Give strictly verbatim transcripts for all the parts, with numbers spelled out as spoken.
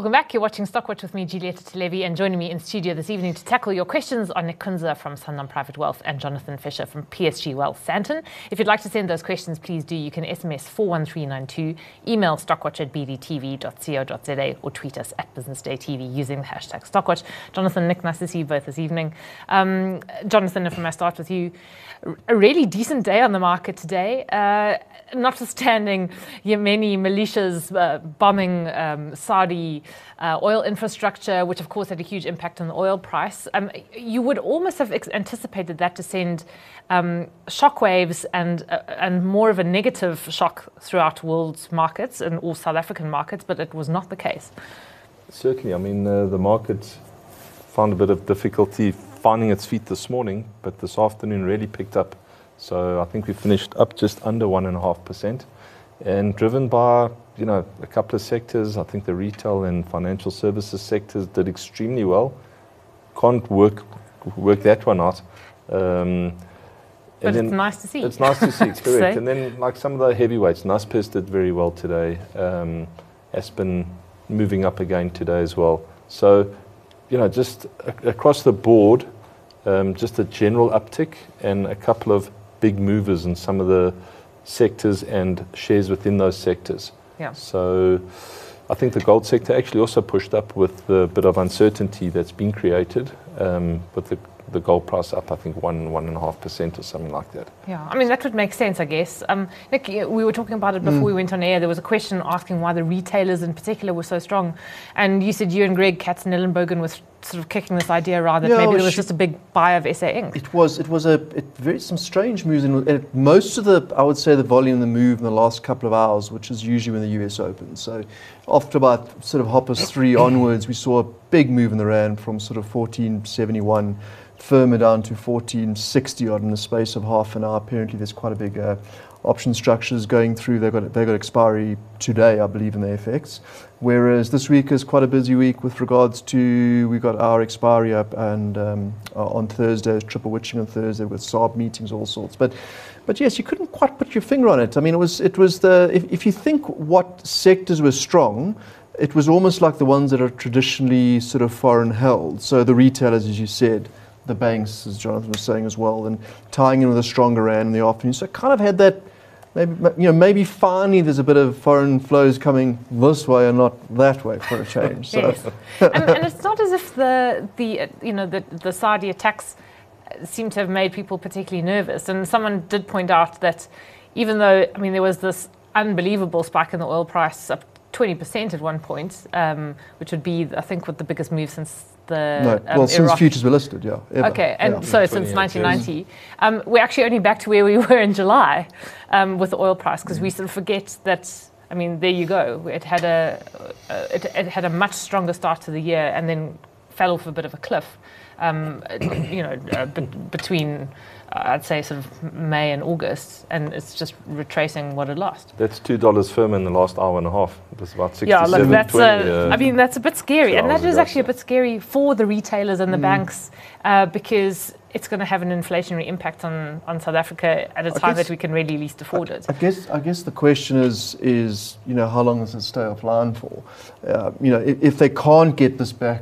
Welcome back. You're watching Stockwatch with me, Julieta Televi, and joining me in studio this evening to tackle your questions are Nick Kunza from Sanlam Private Wealth and Jonathan Fisher from P S G Wealth Sandton. If you'd like to send those questions, please do. You can S M S four one three nine two, email stockwatch at b d t v dot co dot z a, or tweet us at Business Day T V using the hashtag Stockwatch. Jonathan, Nick, nice to see you both this evening. Um, Jonathan, if I may start with you, a really decent day on the market today, uh, notwithstanding Yemeni militias uh, bombing um, Saudi uh, oil infrastructure, which of course had a huge impact on the oil price. Um, you would almost have ex- anticipated that to send um, shockwaves and uh, and more of a negative shock throughout world markets and all South African markets, but it was not the case. Certainly. I mean, uh, the market found a bit of difficulty finding its feet this morning, but this afternoon really picked up. So I think we finished up just under one and a half percent, and driven by, you know, a couple of sectors. I think the retail and financial services sectors did extremely well. Can't work work that one out. Um, but it's nice to see. It's nice to see, correct. And then, like some of the heavyweights, Naspers did very well today. Um, Aspen moving up again today as well. So, you know, just a- across the board, um, just a general uptick and a couple of big movers in some of the sectors and shares within those sectors. Yeah. So I think the gold sector actually also pushed up with the bit of uncertainty that's been created, um, with the, the gold price up, I think, one, one and a half percent or something like that. Yeah, I mean, that would make sense, I guess. Um, Nick, we were talking about it before mm. we went on air. There was a question asking why the retailers in particular were so strong. And you said you and Greg Katz-Nellenbogen was sort of kicking this idea around that yeah, maybe there was just a big buy of S A Inc. It was, it was a it, very some strange moves. In it, most of the, I would say, the volume, the move in the last couple of hours, which is usually when the U S opens. So after about sort of Hoppers three onwards, we saw a big move in the rand from sort of fourteen seventy-one firmer down to fourteen sixty odd in the space of half an hour. Apparently, there's quite a big uh, option structures going through. They've got they got expiry today, I believe, in the F X. Whereas this week is quite a busy week with regards to, we got our expiry up, and um, on Thursday, triple witching on Thursday with S A R B meetings, all sorts. But but yes, you couldn't quite put your finger on it. I mean, it was it was the if, if you think what sectors were strong, it was almost like the ones that are traditionally sort of foreign held. So the retailers, as you said, the banks, as Jonathan was saying as well, and tying in with a stronger rand in the afternoon. So it kind of had that, maybe, you know, maybe finally there's a bit of foreign flows coming this way and not that way for a change. So. Yes. and, and it's not as if the, the you know, the, the Saudi attacks seem to have made people particularly nervous. And someone did point out that even though, I mean, there was this unbelievable spike in the oil price, up twenty percent at one point, um, which would be, I think, what the biggest move since the no. um, well, since Iraq. futures were listed, yeah. Ever. Okay, and yeah. so since nineteen ninety, um, we're actually only back to where we were in July um, with the oil price, because we sort of forget that. I mean, there you go. It had a uh, it, it had a much stronger start to the year, and then fell off a bit of a cliff. Um, you know, uh, be- between. I'd say sort of May and August, and it's just retracing what it lost. That's two dollars firm in the last hour and a half. It was about sixty-seven. Yeah, look, that's twenty, a, uh, I mean, that's a bit scary, and that is ago, actually so. a bit scary for the retailers and the mm. banks, uh, because it's going to have an inflationary impact on, on South Africa at a time guess, that we can really least afford I, it. I guess I guess the question is is you know, how long does it stay offline for? Uh, you know, if, if they can't get this back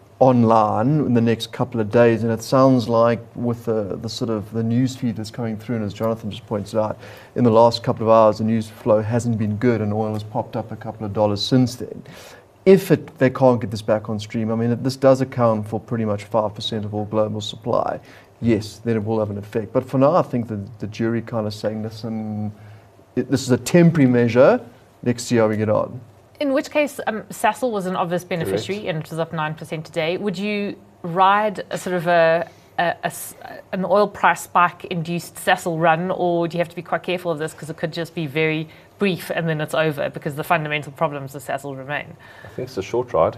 online in the next couple of days, and it sounds like with the, the sort of the news feed that's coming through, and as Jonathan just points out, in the last couple of hours the news flow hasn't been good, and oil has popped up a couple of dollars since then. If it, they can't get this back on stream, I mean, it, this does account for pretty much five percent of all global supply. Yes, then it will have an effect. But for now, I think the, the jury kind of saying, listen, it, this is a temporary measure, let's see how we get on. In which case, um, Sasol was an obvious beneficiary, Correct. And it was up nine percent today. Would you ride a sort of a, a, a, an oil price spike-induced Sasol run, or do you have to be quite careful of this because it could just be very brief and then it's over because the fundamental problems of Sasol remain? I think it's a short ride.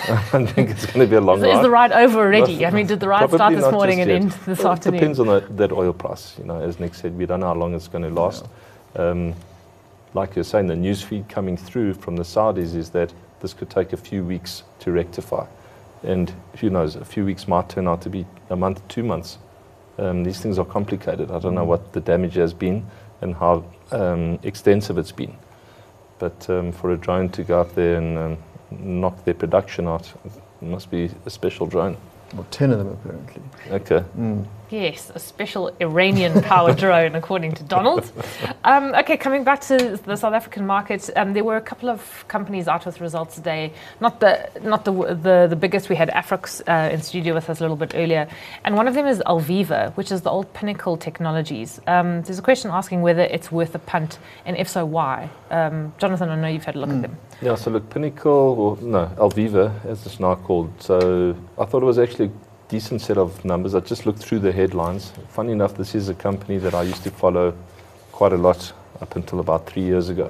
I think it's going to be a long is, ride. Is the ride over already? Not, I mean, did the ride start this morning and end this well, afternoon? It depends on the, that oil price. You know, as Nick said, we don't know how long it's going to last. Yeah. Um, like you're saying, the news feed coming through from the Saudis is that this could take a few weeks to rectify. And who knows, a few weeks might turn out to be a month, two months. Um, these things are complicated. I don't know what the damage has been and how um, extensive it's been. But um, for a drone to go up there and um, knock their production out. It must be a special drone. Well, ten of them apparently. Okay. Mm. Yes, a special Iranian-powered drone, according to Donald. Um, okay, coming back to the South African market, um, there were a couple of companies out with results today. Not the not the the, the biggest. We had Afrox uh, in studio with us a little bit earlier, and one of them is Alviva, which is the old Pinnacle Technologies. Um, there's a question asking whether it's worth a punt, and if so, why? Um, Jonathan, I know you've had a look Mm. at them. Yeah, so look, Pinnacle, or no, Alviva, as it's now called. So I thought it was actually a decent set of numbers. I just looked through the headlines. Funny enough, this is a company that I used to follow quite a lot up until about three years ago,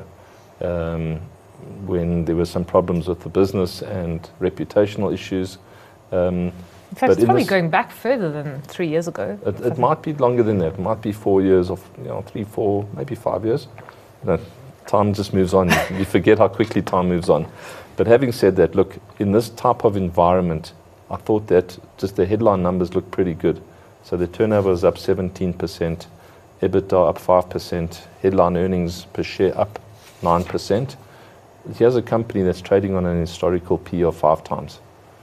um, when there were some problems with the business and reputational issues. Um, In fact, But it's in probably this- going back further than three years ago. It, it might be longer than that. It might be four years, or you know, three, four, maybe five years. You know, time just moves on. You, you forget how quickly time moves on. But having said that, look, in this type of environment, I thought that just the headline numbers look pretty good. So the turnover is up seventeen percent, EBITDA up five percent, headline earnings per share up nine percent. Here's a company that's trading on an historical P of five times.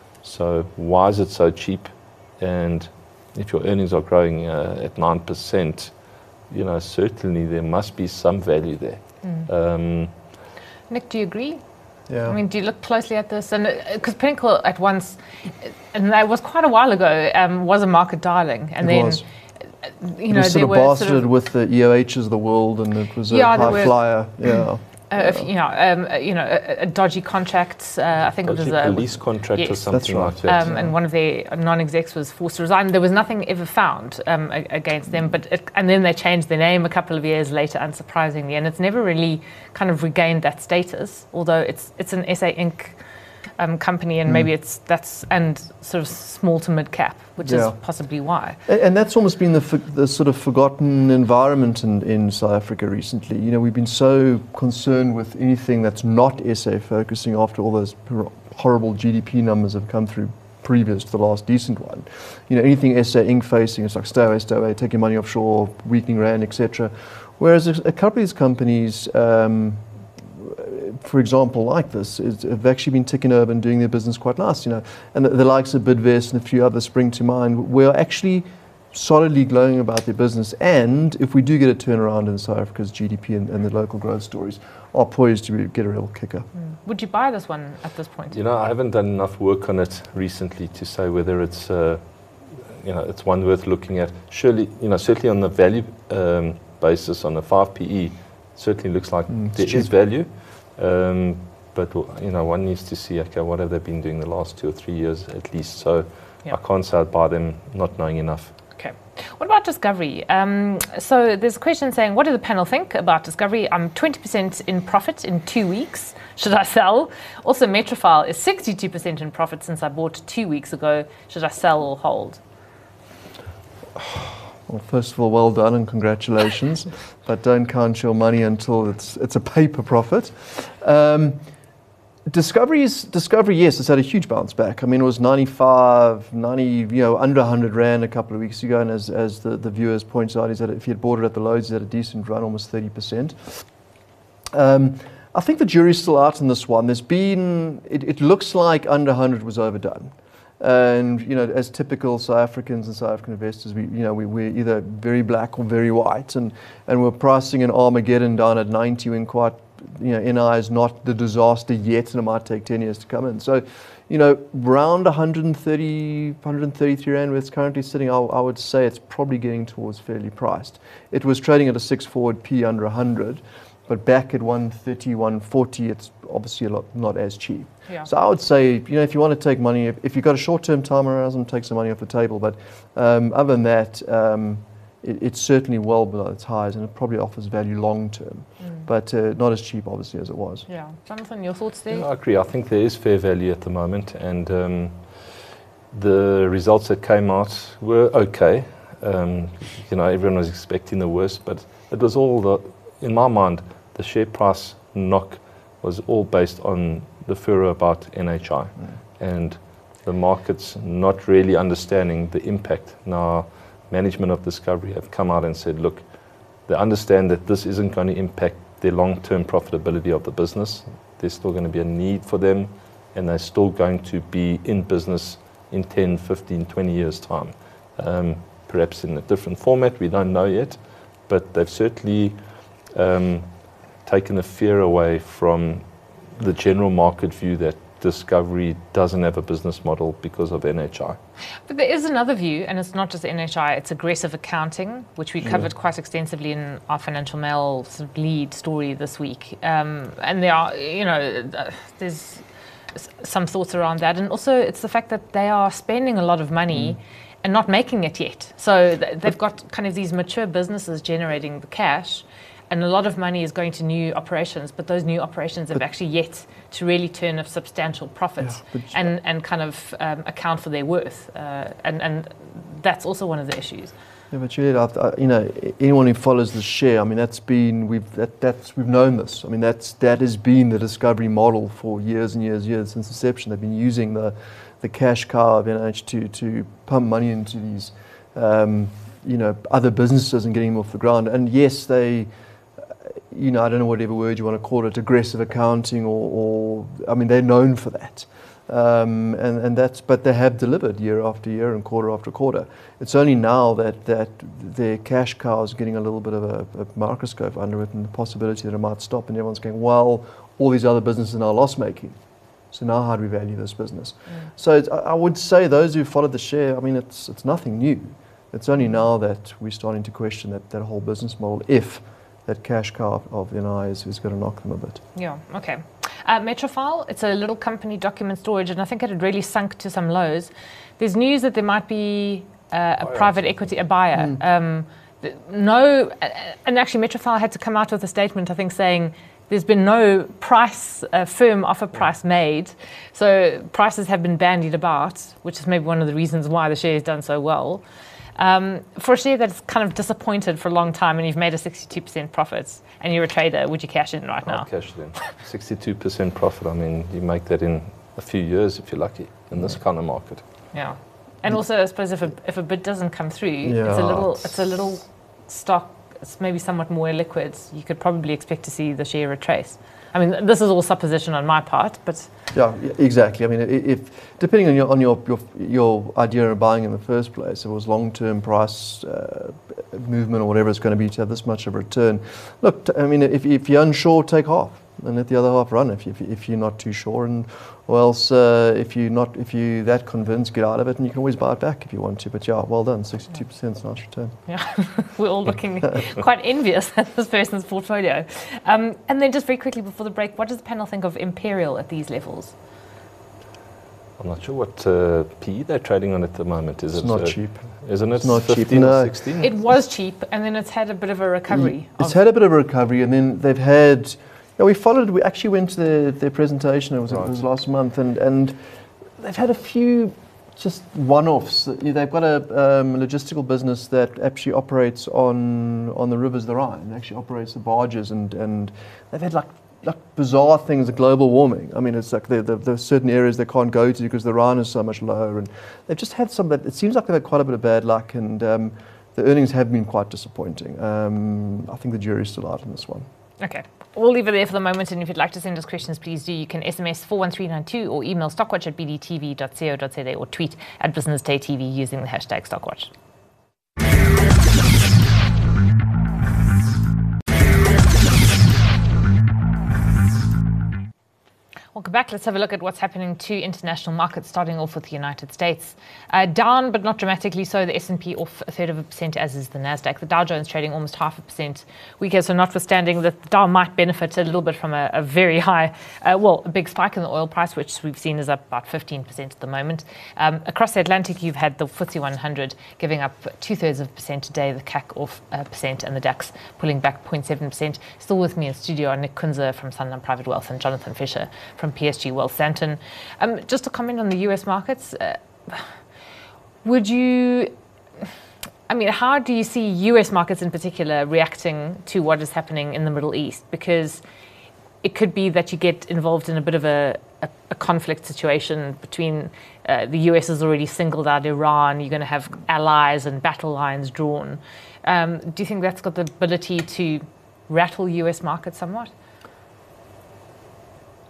So why is it so cheap? And if your earnings are growing uh, at nine percent, you know, certainly there must be some value there. Mm. Um, Nick, do you agree? Yeah. I mean, do you look closely at this? And because Pinnacle at once, and that was quite a while ago, um, was a market darling, and It then was. you it know was they sort of were bastarded sort of, with the E O Hs of the world, and it was a Yeah, they high were- flyer. Yeah. uh, if, you know, um, uh, you know, a, a dodgy contract. Uh, I think it was a a lease contract or yes. something right. like that. Um, and one of their non-execs was forced to resign. There was nothing ever found um, a- against them, but it, and then they changed their name a couple of years later, unsurprisingly, and it's never really kind of regained that status. Although it's it's an S A Incorporated um, company, and Mm. maybe it's that's and sort of small to mid cap, which Yeah. is possibly why. And, and that's almost been the, for, the sort of forgotten environment in, in South Africa recently. You know, we've been so concerned with anything that's not S A focusing after all those hor- horrible G D P numbers have come through previous to the last decent one. You know, anything S A Incorporated facing, it's like stay away, stay away, take your money offshore, weakening rand, et cetera. Whereas a, a couple of these companies, um, for example, like this, is, have actually been ticking over and doing their business quite nice, you know. And the, the likes of Bidvest and a few others spring to mind, we're actually solidly glowing about their business. And if we do get a turnaround in South Africa's G D P and, and the local growth stories, are poised to be, get a real kicker. Mm. Would you buy this one at this point? You know, I haven't done enough work on it recently to say whether it's, uh, you know, it's one worth looking at. Surely, you know, certainly on the value um, basis, on the five P E, certainly looks like Mm, it's there cheap. is value. Um, but, you know, one needs to see, okay, what have they been doing the last two or three years at least? So Yeah. I can't say I'd buy them not knowing enough. Okay. What about Discovery? Um, so there's a question saying, what do the panel think about Discovery? I'm twenty percent in profit in two weeks. Should I sell? Also, Metrofile is sixty-two percent in profit since I bought two weeks ago. Should I sell or hold? Well, first of all, well done and congratulations. But don't count your money until it's it's a paper profit. Um, Discovery's Discovery, yes, it's had a huge bounce back. I mean, it was ninety-five, ninety, you know, under one hundred rand a couple of weeks ago. And as, as the, the viewers pointed out, is that if he had bought it at the lows, he had a decent run, almost thirty percent. Um, I think the jury's still out on this one. There's been, it, it looks like under one hundred was overdone. And, you know, as typical South Africans and South African investors, we, you know, we, we're either very black or very white. And, and we're pricing an Armageddon down at ninety when quite, you know, N I is not the disaster yet, and it might take ten years to come in. So, you know, around one hundred thirty, one hundred thirty-three rand where it's currently sitting, I, I would say it's probably getting towards fairly priced. It was trading at a six forward P under one hundred, but back at one thirty, one forty, it's obviously a lot not as cheap. Yeah. So I would say, you know, if you want to take money, if, if you've got a short-term time horizon, take some money off the table. But um, other than that, um, it, it's certainly well below its highs, and it probably offers value long-term, Mm. but uh, not as cheap, obviously, as it was. Yeah. Jonathan, your thoughts there? Yeah, I agree. I think there is fair value at the moment, and um, the results that came out were okay. Um, you know, everyone was expecting the worst, but it was all the, in my mind, the share price knock was all based on the furor about N H I, Mm. and the markets not really understanding the impact. Now, management of Discovery have come out and said, look, they understand that this isn't going to impact the long-term profitability of the business. There's still going to be a need for them and they're still going to be in business in ten, fifteen, twenty years' time. Um, perhaps in a different format, we don't know yet, but they've certainly um, taken the fear away from the general market view that Discovery doesn't have a business model because of N H I. But there is another view, and it's not just N H I, it's aggressive accounting, which we covered yeah. quite extensively in our Financial Mail sort of lead story this week. Um, and there are, you know, there's some thoughts around that. And also it's the fact that they are spending a lot of money mm. and not making it yet. So th- they've got kind of these mature businesses generating the cash, and a lot of money is going to new operations, but those new operations have but actually yet to really turn a substantial profit yeah, and, and kind of um, account for their worth. Uh, and, and that's also one of the issues. Yeah, but Juliette, you know, anyone who follows the share, I mean, that's been, we've, that, that's, we've known this. I mean, that's, that has been the Discovery model for years and years, years since inception. They've been using the, the cash cow of N H to, to pump money into these, um, you know, other businesses and getting them off the ground. And yes, they, you know, I don't know whatever word you want to call it, aggressive accounting, or, or I mean, they're known for that. Um, and, and that's, but they have delivered year after year and quarter after quarter. It's only now that, that their cash cow is getting a little bit of a, a microscope under it, and the possibility that it might stop, and everyone's going, well, all these other businesses are now loss-making. So now how do we value this business? Mm. So it's, I would say those who followed the share, I mean, it's, it's nothing new. It's only now that we're starting to question that, that whole business model, if that cash cow of N I is, is going to knock them a bit. Yeah, okay. Uh, Metrofile, it's a little company, document storage, and I think it had really sunk to some lows. There's news that there might be uh, a private equity, a buyer. Mm. Um, th- no, and actually Metrofile had to come out with a statement, I think, saying there's been no price, uh, firm offer price made. So prices have been bandied about, which is maybe one of the reasons why the share has done so well. Um, for a share that's kind of disappointed for a long time, and you've made a sixty-two percent profit, and you're a trader, would you cash in right now? I'd cash it in. sixty-two percent profit, I mean, you make that in a few years if you're lucky in this kind of market. Yeah. And also, I suppose if a, if a bid doesn't come through, yeah, it's a little it's a little stock, it's maybe somewhat more illiquid. You could probably expect to see the share retrace. I mean, this is all supposition on my part, but yeah, exactly. I mean, if depending on your on your your, your idea of buying in the first place, if it was long-term price uh, movement or whatever it's going to be to have this much of a return. Look, I mean, if if you're unsure, take half and let the other half run. If you, if you're not too sure, and or else uh, if you not if you that convinced, get out of it, and you can always buy it back if you want to. But yeah, well done, sixty-two percent is a nice return. Yeah, we're all looking quite envious at this person's portfolio. Um, and then just very quickly before the break, what does the panel think of Imperial at these levels? I'm not sure what uh, P E they're trading on at the moment. Is it's it not uh, cheap? Isn't it? It's not fifteen cheap. No. Or sixteen? It was cheap, and then it's had a bit of a recovery. It's had a bit of a recovery, and then they've had. Yeah, we followed. We actually went to their, their presentation. It was, right. it was last month, and, and they've had a few just one-offs. They've got a um, logistical business that actually operates on on the rivers of the Rhine. It actually operates the barges, and, and they've had like like bizarre things, like global warming. I mean, it's like there are certain areas they can't go to because the Rhine is so much lower, and they've just had some. It seems like they've had quite a bit of bad luck, and um, the earnings have been quite disappointing. Um, I think the jury's still out on this one. Okay. We'll leave it there for the moment, and if you'd like to send us questions, please do. You can S M S four one three nine two or email stockwatch at b d t v dot co dot z a or tweet at Business Day T V using the hashtag Stockwatch. Welcome back. Let's have a look at what's happening to international markets, starting off with the United States. Uh, down, but not dramatically so. The S and P off a third of a percent, as is the Nasdaq. The Dow Jones trading almost half a percent weaker. So notwithstanding that the Dow might benefit a little bit from a, a very high, uh, well, a big spike in the oil price, which we've seen is up about fifteen percent at the moment. Um, across the Atlantic, you've had the F T S E one hundred giving up two-thirds of a percent today, the C A C off a percent, and the DAX pulling back zero point seven percent. Still with me in studio are Nick Kunze from Sanlam Private Wealth and Jonathan Fisher from P S G Wealth Santon. Um, just to comment on the U S markets, uh, would you, I mean, how do you see U S markets in particular reacting to what is happening in the Middle East? Because it could be that you get involved in a bit of a, a, a conflict situation between uh, the U S has already singled out Iran, you're going to have allies and battle lines drawn. Um, do you think that's got the ability to rattle U S markets somewhat?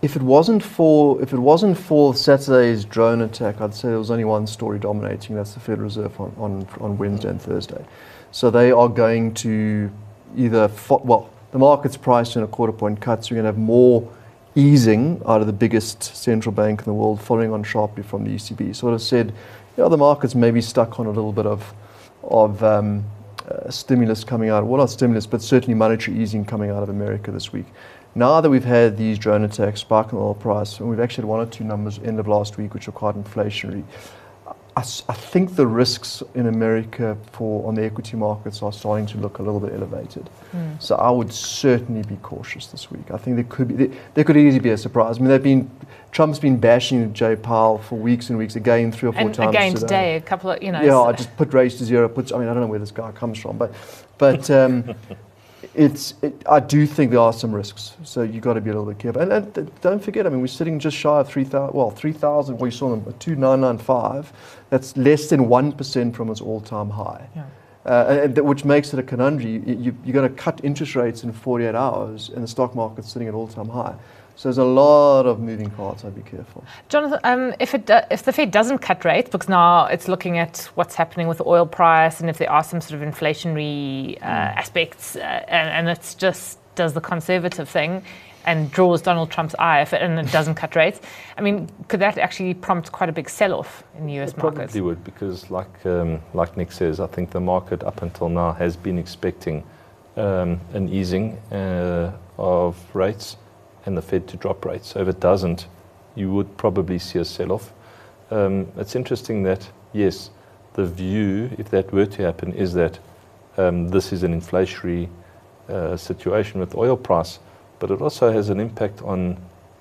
if it wasn't for if it wasn't for Saturday's drone attack, I'd say there was only one story dominating. That's the Federal Reserve on, on, on Wednesday and Thursday. So they are going to either fo- well, the market's priced in a quarter point cut, so you're going to have more easing out of the biggest central bank in the world, following on sharply from the E C B. So what I've said, yeah, the market's maybe stuck on a little bit of of um, uh, stimulus coming out. Well, not stimulus, but certainly monetary easing coming out of America this week. Now that we've had these drone attacks, spike in the oil price, and we've actually had one or two numbers end of last week which are quite inflationary, I, I think the risks in America for on the equity markets are starting to look a little bit elevated. Mm. So I would certainly be cautious this week. I think there could be there, there could easily be a surprise. I mean, they've been Trump's been bashing Jay Powell for weeks and weeks, again three or four and times again today. today, a couple of you know. Yeah, I just put rates to zero. Puts I mean, I don't know where this guy comes from, but but. Um, It's. It, I do think there are some risks, so you've got to be a little bit careful. And, and don't forget, I mean, we're sitting just shy of three thousand. Well, three thousand. What you saw them, two nine nine five. That's less than one percent from its all-time high, yeah. uh, and, and which makes it a conundrum. You, you, you're going to cut interest rates in forty-eight hours, and the stock market's sitting at all-time high. So there's a lot of moving parts. I'd be careful. Jonathan, um, if it do, if the Fed doesn't cut rates, because now it's looking at what's happening with the oil price, and if there are some sort of inflationary uh, mm. aspects, uh, and, and it's just does the conservative thing and draws Donald Trump's eye, if it, and it doesn't cut rates, I mean, could that actually prompt quite a big sell-off in the U S it markets? Probably would, because like um, like Nick says, I think the market up until now has been expecting um, an easing uh, of rates and the Fed to drop rates. So if it doesn't, you would probably see a sell-off. Um, it's interesting that, yes, the view, if that were to happen, is that um, this is an inflationary uh, situation with oil price, but it also has an impact on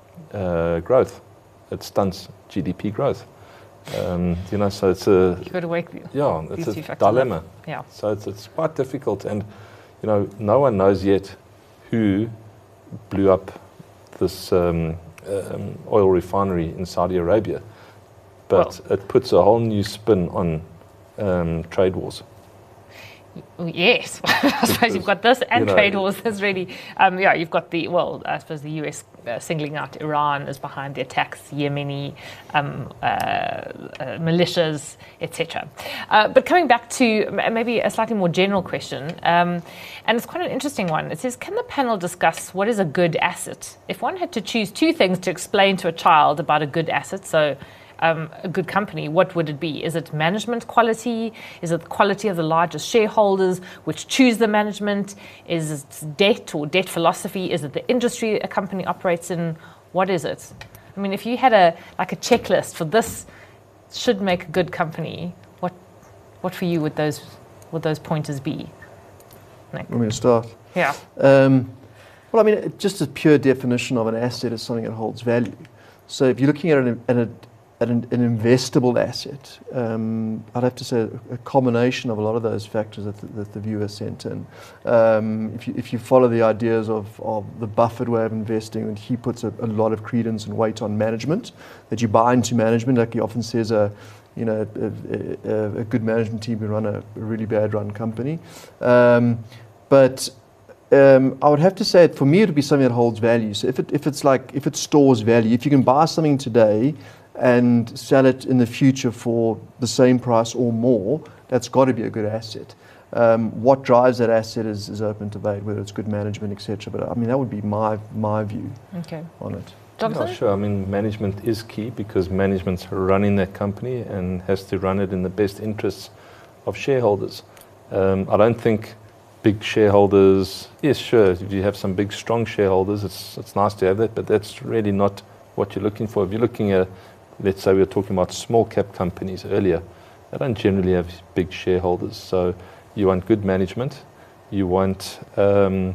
uh, growth. It stunts G D P growth. Um, you know, so it's a You've got to wake yeah, it's a dilemma. Up. Yeah. So it's it's quite difficult, and you know, no one knows yet who blew up this um, um, oil refinery in Saudi Arabia, but well, it puts a whole new spin on um, trade wars. Yes, I suppose you've got this and you know, trade wars. There's really, um, yeah, you've got the, well, I suppose the U S uh, singling out Iran as behind the attacks, Yemeni um, uh, uh, militias, et cetera. Uh, but coming back to maybe a slightly more general question, um, and it's quite an interesting one. It says, can the panel discuss what is a good asset? If one had to choose two things to explain to a child about a good asset, so Um, a good company, what would it be? Is it management quality? Is it the quality of the largest shareholders which choose the management? Is it debt or debt philosophy? Is it the industry a company operates in? What is it? I mean, if you had a like a checklist for this should make a good company, what what for you would those would those pointers be? Nick? Want me to start? Yeah. Um, well, I mean, just a pure definition of an asset is something that holds value. So if you're looking at an, at a At an, an investable asset, um, I'd have to say a, a combination of a lot of those factors that the, that the viewer sent in. Um, if you if you follow the ideas of, of the Buffett way of investing, and he puts a, a lot of credence and weight on management, that you buy into management, like he often says, a you know a, a, a good management team can run a, a really bad run company. Um, but Um, I would have to say, for me, it would be something that holds value. So if it if it's like if it stores value, if you can buy something today and sell it in the future for the same price or more, that's got to be a good asset. Um, what drives that asset is, is open to debate, whether it's good management, et cetera. But I mean, that would be my my view okay. on it. Jonathan? Yeah, sure. I mean, management is key because management's running that company and has to run it in the best interests of shareholders. Um, I don't think big shareholders, yes, sure, if you have some big, strong shareholders, it's it's nice to have that, but that's really not what you're looking for. If you're looking at, let's say we were talking about small cap companies earlier, they don't generally have big shareholders. So you want good management, you want um,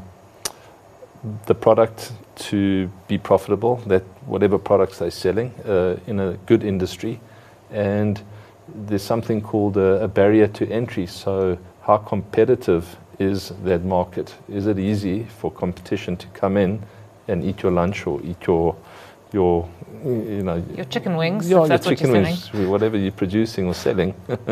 the product to be profitable, that whatever products they're selling uh, in a good industry, and there's something called a, a barrier to entry. So how competitive is that market? Is it easy for competition to come in and eat your lunch or eat your your you know your chicken wings? Yeah, if that's your chicken what you're wings, selling. whatever you're producing or selling,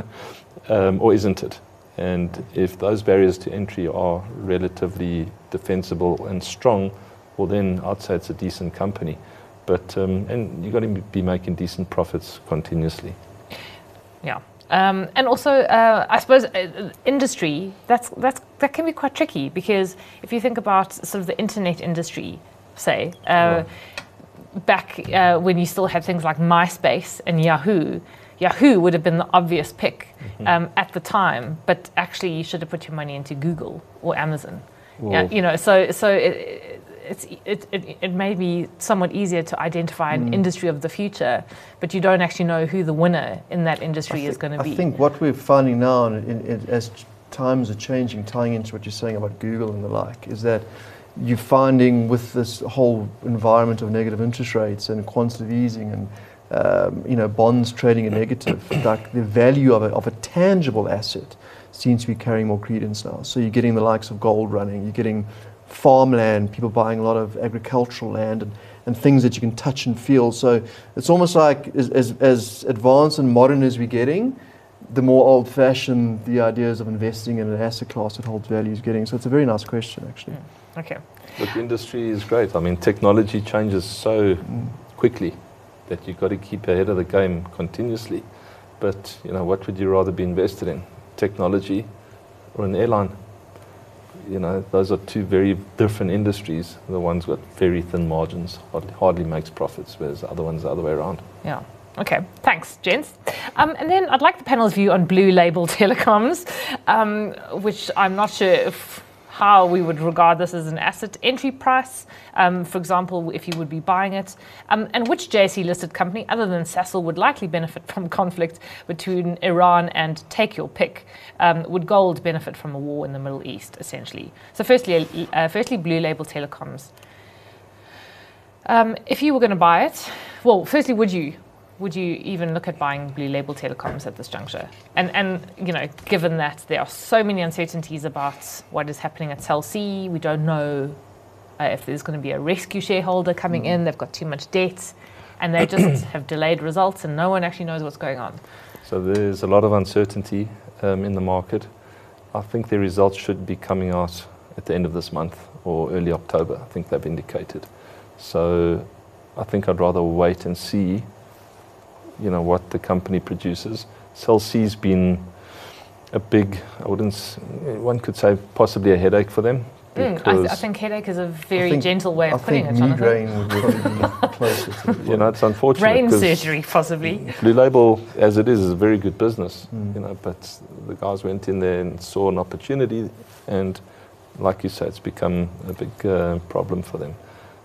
um, or isn't it? And if those barriers to entry are relatively defensible and strong, well, then I'd say it's a decent company. But um, and you've got to be making decent profits continuously. Yeah. Um, and also, uh, I suppose, uh, industry, that's, that's, that can be quite tricky, because if you think about sort of the internet industry, say, uh, Right. back uh, when you still had things like MySpace and Yahoo, Yahoo would have been the obvious pick Mm-hmm. um, at the time, but actually you should have put your money into Google or Amazon. Well, Yeah, you know, so so it, it's it, it it may be somewhat easier to identify an Mm. industry of the future, but you don't actually know who the winner in that industry I is thi- going to be. I think what we're finding now, in, in, in, as ch- times are changing, tying into what you're saying about Google and the like, is that you're finding with this whole environment of negative interest rates and quantitative easing and um, you know bonds trading a negative, like the value of a, of a tangible asset seems to be carrying more credence now. So you're getting the likes of gold running, you're getting farmland, people buying a lot of agricultural land and, and things that you can touch and feel. So it's almost like as, as, as advanced and modern as we're getting, the more old-fashioned the ideas of investing in an asset class that holds value is getting. So it's a very nice question, actually. Okay. Look, the industry is great. I mean, technology changes so Mm. quickly that you've got to keep ahead of the game continuously. But, you know, what would you rather be invested in? Technology or an airline? You know, those are two very different industries. The one's got very thin margins, hardly, hardly makes profits, whereas the other one's the other way around. Yeah. Okay. Thanks, gents. Um, and then I'd like the panel's view on Blue Label Telecoms, um, which I'm not sure if how we would regard this as an asset entry price, um, for example, if you would be buying it, um, and which J S E-listed company, other than Sasol, would likely benefit from conflict between Iran and take your pick. Um, would gold benefit from a war in the Middle East, essentially? So firstly, uh, firstly, Blue Label Telecoms. Um, if you were going to buy it, well, firstly, would you? Would you even look at buying Blue Label Telecoms at this juncture? And, and you know, given that there are so many uncertainties about what is happening at Cell C, we don't know uh, if there's going to be a rescue shareholder coming in, they've got too much debt, and they just have delayed results and no one actually knows what's going on. So there's a lot of uncertainty um, in the market. I think the results should be coming out at the end of this month or early October. I think they've indicated. So I think I'd rather wait and see you know, what the company produces. Cell C's been a big, I wouldn't, s- one could say possibly a headache for them. Mm, I, th- Because, I think headache is a very I think- gentle way of I putting think it, Jonathan. migraine would probably be closer to the you know, it's unfortunate. Brain 'cause surgery, possibly. Blue Label, as it is, is a very good business, Mm. you know, but the guys went in there and saw an opportunity, and like you say, it's become a big uh, problem for them.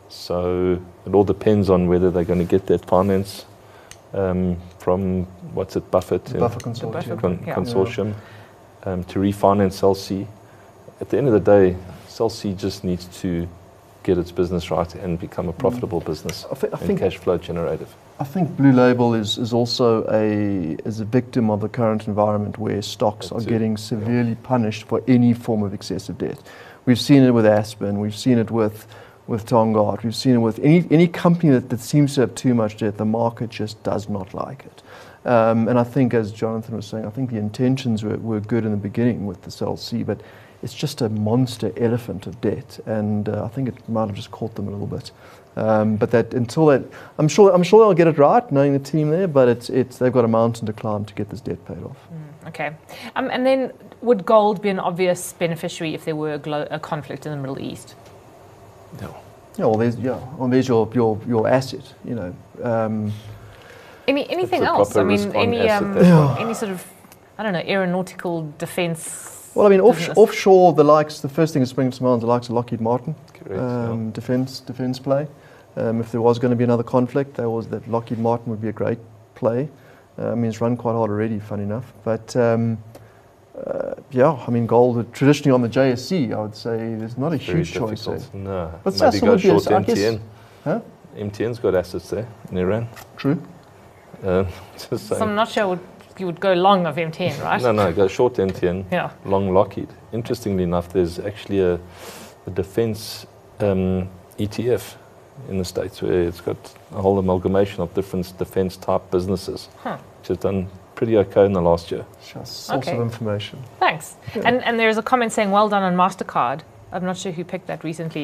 So it all depends on whether they're going to get that finance um, from, what's it, Buffett, The and Buffer Buffer Consortium. con- Yeah. Consortium, um, to refinance Cell C. At the end of the day, Cell C just needs to get its business right and become a profitable business I, thi- I and think cash flow generative. I think Blue Label is, is also a is a victim of the current environment where stocks That's are it, getting severely punished for any form of excessive debt. We've seen it with Aspen. We've seen it with with Tongaat. We've seen it with any any company that, that seems to have too much debt. The market just does not like it. Um, and I think, as Jonathan was saying, I think the intentions were, were good in the beginning with the Cell C, but it's just a monster elephant of debt, and uh, I think it might have just caught them a little bit. Um, but that until that, I'm sure I'm sure they'll get it right, knowing the team there. But it's it's they've got a mountain to climb to get this debt paid off. Mm, okay. Um, and then would gold be an obvious beneficiary if there were a, glo- a conflict in the Middle East? No. Yeah, well, there's yeah, well, there's your your your asset. You know, um, Any anything It's a else? I proper mean, risk-on any asset, um, that Yeah. any sort of I don't know aeronautical defence. well, I mean, off, business? offshore, the likes. The first thing that springs to mind is the likes of Lockheed Martin, Correct. um, defense defense play. Um, if there was going to be another conflict, there was that Lockheed Martin would be a great play. Uh, I mean, it's run quite hard already, funny enough. But um, uh, yeah, I mean, gold traditionally on the J S C, I would say there's not a It's very huge choice there. difficult. No. But Maybe Sasol go would be a- short I guess- M T N. Huh? M T N's got assets there in Iran. True. Uh, just So I'm saying. not sure would, you would go long of M T N, right? No, no, go short M T N, Yeah. long Lockheed. Interestingly enough, there's actually a, a defense um, E T F in the States where it's got a whole amalgamation of different defense type businesses, Huh. which has done pretty okay in the last year. Just source Okay. of information. Thanks. Yeah. And and there's a comment saying, "Well done on Mastercard." I'm not sure who picked that recently.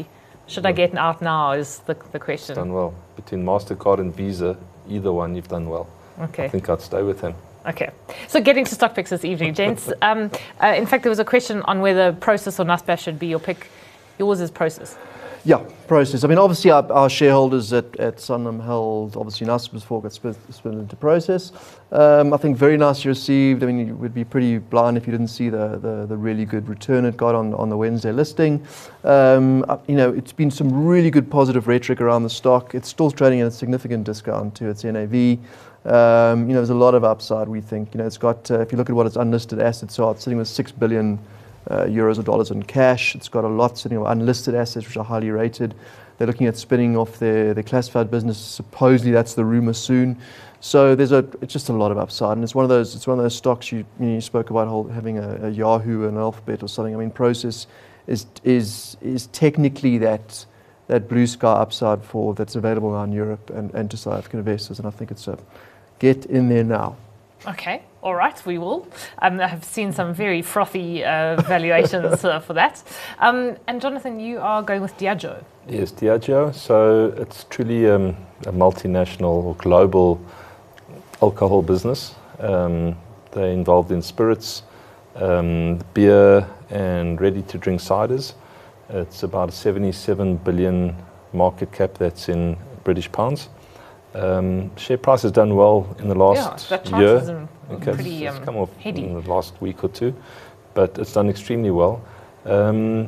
Should I get out now is the, the question. Done well. Between MasterCard and Visa, either one, you've done well. Okay. I think I'd stay with him. Okay. So getting to stock picks this evening, gents. um, uh, in fact, there was a question on whether Prosus or Naspers should be your pick. Yours is Prosus. Yeah, Prosus. I mean, obviously, our, our shareholders at, at Sanlam held, obviously, Naspers before got split, split into Prosus. Um, I think very nicely received. I mean, you would be pretty blind if you didn't see the, the, the really good return it got on, on the Wednesday listing. Um, you know, it's been some really good positive rhetoric around the stock. It's still trading at a significant discount to its N A V. Um, you know, there's a lot of upside, we think. You know, it's got, uh, if you look at what its unlisted assets are, it's sitting with six billion Uh, euros or dollars in cash. It's got a lot sitting of unlisted assets which are highly rated. They're looking at spinning off their, their classified business. Supposedly that's the rumor soon. So there's a it's just a lot of upside, and it's one of those it's one of those stocks you you, know, you spoke about hold, having a, a Yahoo and an Alphabet or something. I mean, Prosus is is is technically that that blue sky upside for that's available now in Europe and, and to South African investors, and I think it's a get in there now. Okay, all right, we will. Um, I have seen some very frothy uh, valuations uh, for that. Um, and Jonathan, you are going with Diageo. Yes, Diageo. So it's truly um, a multinational or global alcohol business. Um, they're involved in spirits, um, beer, and ready-to-drink ciders. It's about a seventy-seven billion market cap that's in British pounds. Um, share price has done well in the last yeah, that year. Is okay, pretty, um, it's come off heady. in the last week or two, but it's done extremely well. Um,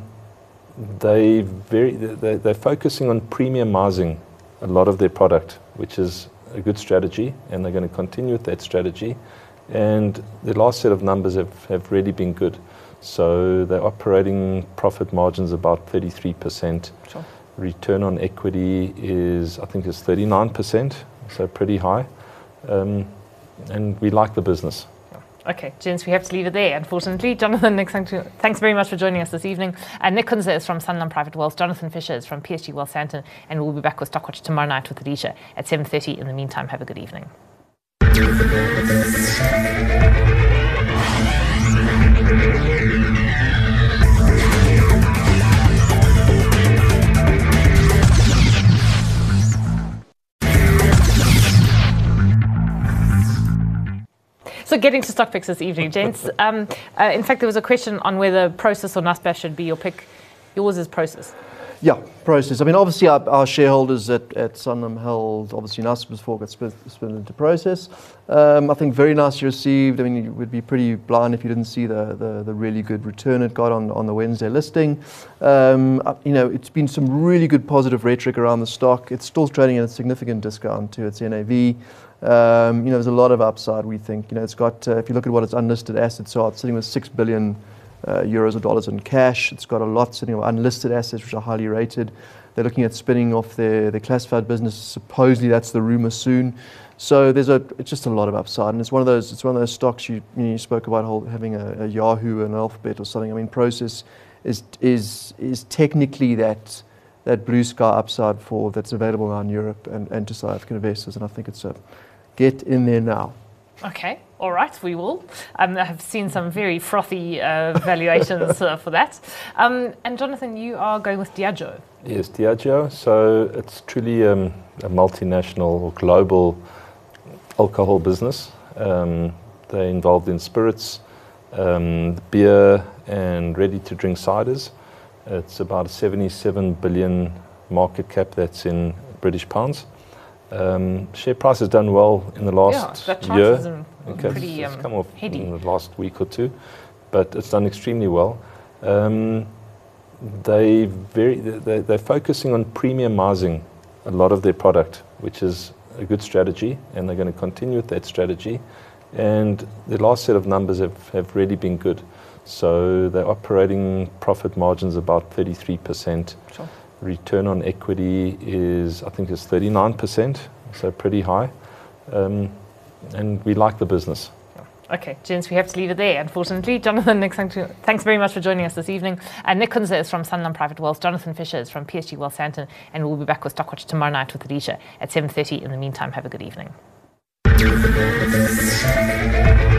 they very they, they're focusing on premiumizing a lot of their product, which is a good strategy, and they're going to continue with that strategy. And the last set of numbers have, have really been good. So their operating profit margins about thirty-three percent. Sure. Return on equity is, I think, is thirty-nine percent, so pretty high. Um, and we like the business. Okay, gents, we have to leave it there, unfortunately. Jonathan, Nick, thanks very much for joining us this evening. And Nick Kunze is from Sanlam Private Wealth. Jonathan Fisher is from P S G Wealth Sandton. And we'll be back with Stockwatch tomorrow night with Alicia at seven thirty. In the meantime, have a good evening. So getting to stock picks this evening, gents. Um, uh, in fact, there was a question on whether Prosus or Naspers should be your pick. Yours is Prosus. Yeah, Prosus. I mean, obviously, our, our shareholders at, at Sanlam held, obviously, Naspers before got split, split into Prosus. Um, I think very nicely received. I mean, you would be pretty blind if you didn't see the, the, the really good return it got on, on the Wednesday listing. Um, you know, it's been some really good positive rhetoric around the stock. It's still trading at a significant discount to its N A V. Um, you know, there's a lot of upside, we think. You know, it's got, uh, if you look at what its unlisted assets are, it's sitting with six billion uh, euros or dollars in cash. It's got a lot sitting of unlisted assets which are highly rated. They're looking at spinning off their, their classified business. Supposedly that's the rumor soon. So there's a it's just a lot of upside, and it's one of those it's one of those stocks you you, know, you spoke about hold, having a, a Yahoo and an Alphabet or something. I mean, Prosus is is is technically that that blue sky upside for that's available now in Europe and, and to South African investors, and I think it's a get in there now. Okay, all right, we will. Um, I have seen some very frothy uh, valuations uh, for that. Um, and Jonathan, you are going with Diageo. Yes, Diageo. So it's truly um, a multinational or global alcohol business. Um, they're involved in spirits, um, beer, and ready-to-drink ciders. It's about a seventy-seven billion market cap that's in British pounds. Um, share price has done well in the last yeah, that year. Is okay, pretty, it's, it's um, come off heady. in the last week or two, but it's done extremely well. Um, they very they, they're focusing on premiumizing a lot of their product, which is a good strategy, and they're going to continue with that strategy. And the last set of numbers have, have really been good. So their operating profit margins about thirty-three percent. Sure. Return on equity is, I think, is thirty-nine percent, so pretty high. Um, and we like the business. Okay, gents, we have to leave it there, unfortunately. Jonathan, Nick, thanks very much for joining us this evening. And Nick Kunze is from Sanlam Private Wealth. Jonathan Fisher is from P S G Wealth Sandton. And we'll be back with Stockwatch tomorrow night with Alicia at seven thirty. In the meantime, have a good evening.